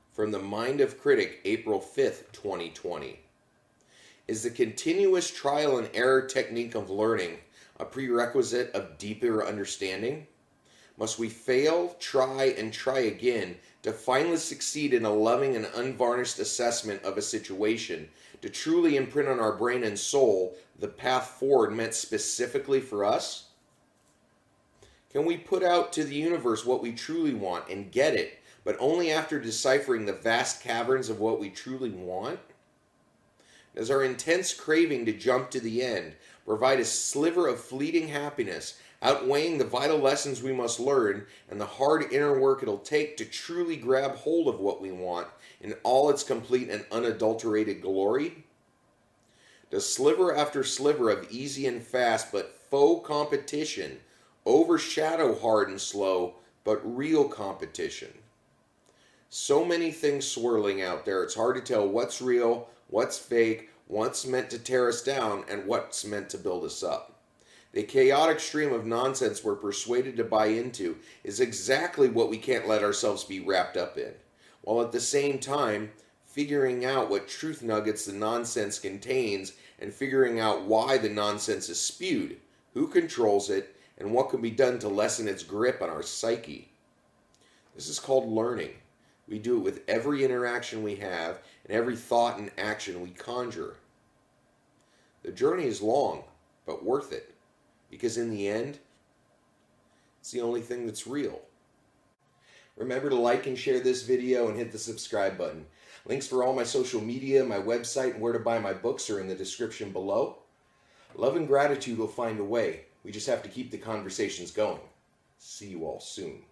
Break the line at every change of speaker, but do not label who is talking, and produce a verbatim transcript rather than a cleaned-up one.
From the Mind of Critic, April fifth, twenty twenty. Is the continuous trial and error technique of learning a prerequisite of deeper understanding? Must we fail, try, and try again to finally succeed in a loving and unvarnished assessment of a situation, to truly imprint on our brain and soul the path forward meant specifically for us? Can we put out to the universe what we truly want and get it, but only after deciphering the vast caverns of what we truly want? Does our intense craving to jump to the end provide a sliver of fleeting happiness, outweighing the vital lessons we must learn and the hard inner work it'll take to truly grab hold of what we want in all its complete and unadulterated glory? Does sliver after sliver of easy and fast but faux competition overshadow hard and slow but real competition? So many things swirling out there, it's hard to tell what's real, what's fake, what's meant to tear us down, and what's meant to build us up. The chaotic stream of nonsense we're persuaded to buy into is exactly what we can't let ourselves be wrapped up in, while at the same time figuring out what truth nuggets the nonsense contains and figuring out why the nonsense is spewed, who controls it, and what can be done to lessen its grip on our psyche. This is called learning. We do it with every interaction we have and every thought and action we conjure. The journey is long, but worth it, because in the end, it's the only thing that's real. Remember to like and share this video and hit the subscribe button. Links for all my social media, my website, and where to buy my books are in the description below. Love and gratitude will find a way. We just have to keep the conversations going. See you all soon.